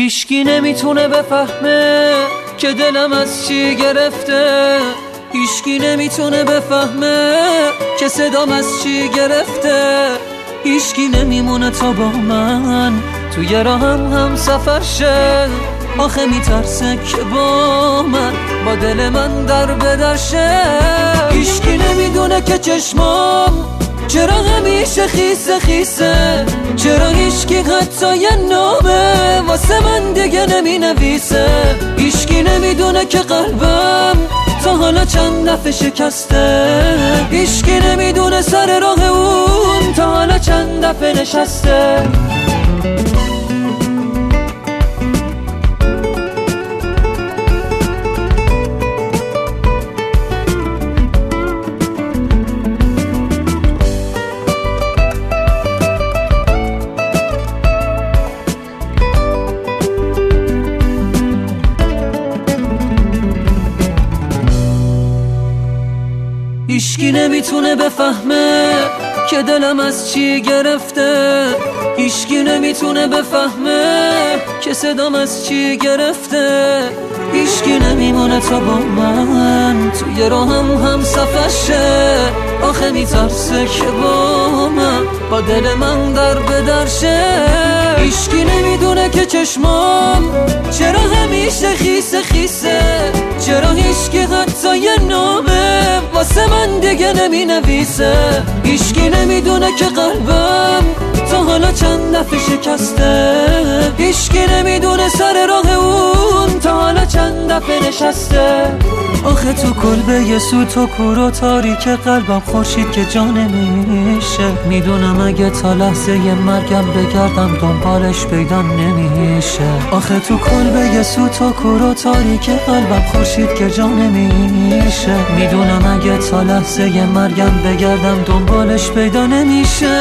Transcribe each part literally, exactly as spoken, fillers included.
هیچکی نمیتونه بفهمه که دلم از چی گرفته، هیچکی نمیتونه بفهمه که صدام از چی گرفته، هیچکی نمیمونه تا با من توی راهم هم سفر شه. آخه میترسه که با من با دل من در بدرشه. هیچکی نمیدونه که چشمام چرا همیشه خیسه خیسه، چرا هیچکی حتی یه نامه واسه من دیگه نمی نویسه. هیچکی نمیدونه که قلبم تا حالا چند دفعه شکسته، هیچکی نمیدونه سر راه اون تا حالا چند دفعه نشسته. هیچکی نمیتونه بفهمه که دلم از چی گرفته، هیچکی نمیتونه بفهمه که صدام از چی گرفته، هیچکی نمیمونه تا با من توی راهم هم سفر شه. آخه میترسه که با من با دل من در بدرشه. هیچکی نمیدونه که چشمام چرا همیشه خیسه خیسه، چرا هیچکی حتی یه نامه واسه من دیگه نمی نویسه. هیچکی نمیدونه که قلبم تا حالا چند دفعه شکسته، هیچکی نمیدونه سر راه اون تا حالا چند دفعه نشسته. آخه تو کلبه یه سوت و کور و تاریک قلبم خورشید که جا نمیشه. میدونم اگه تا لحظه ی مرگم بگردم دنبالش پیدا نمیشه. آخه تو کلبه یه سوت و کور و تاریک قلبم خورشید که جا نمیشه. میدونم اگه تا لحظه ی مرگم بگردم دنبالش پیدا نمیشه.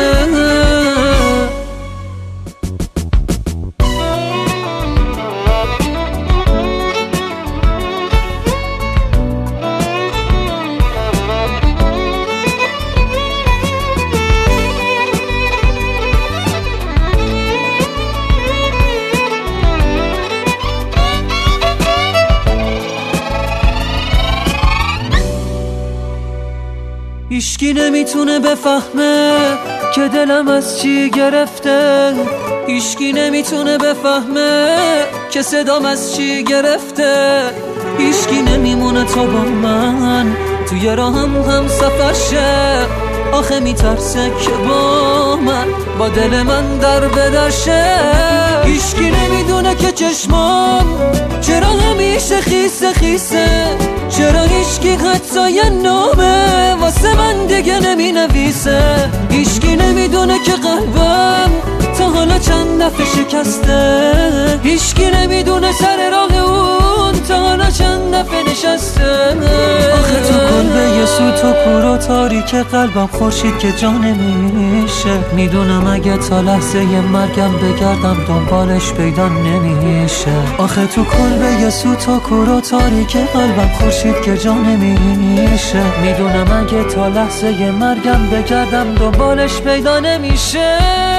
هیچکی نمیتونه بفهمه که دلم از چی گرفته، هیچکی نمیتونه بفهمه که صدام از چی گرفته، هیچکی نمیمونه تا با من توی راهم هم سفر شه. آخه میترسه که با من با دل من در بدرشه. هیچکی نمیدونه که چشمام چرا همیشه خیسه خیسه، چرا هیچکی حتی یه نامه واسه من دیگه نمی نویسه. هیچکی نمیدونه که قلبم تا حالا چند دفعه شکسته، هیچکی نمیدونه سر راه اون تا حالا چند دفعه نشسته. آخه تو کلبه یه سوت و کور و تاریک قلبم خورشید که جا نمیشه. میدونم اگه تا لحظه ی مرگم بگردم دنبالش پیدا نمیشه. آخه تو کلبه یه سوت و کور و تاریک قلبم خورشید که جا نمیشه. میدونم اگه تا لحظه ی مرگم بگردم دنبالش پیدا نمیشه.